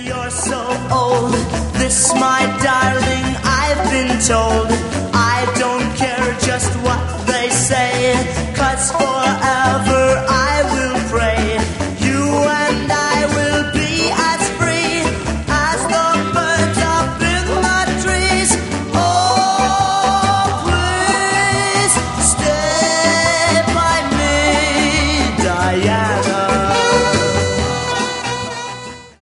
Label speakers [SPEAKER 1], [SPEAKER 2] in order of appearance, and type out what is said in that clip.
[SPEAKER 1] You're so old, this, my darling, I've been told.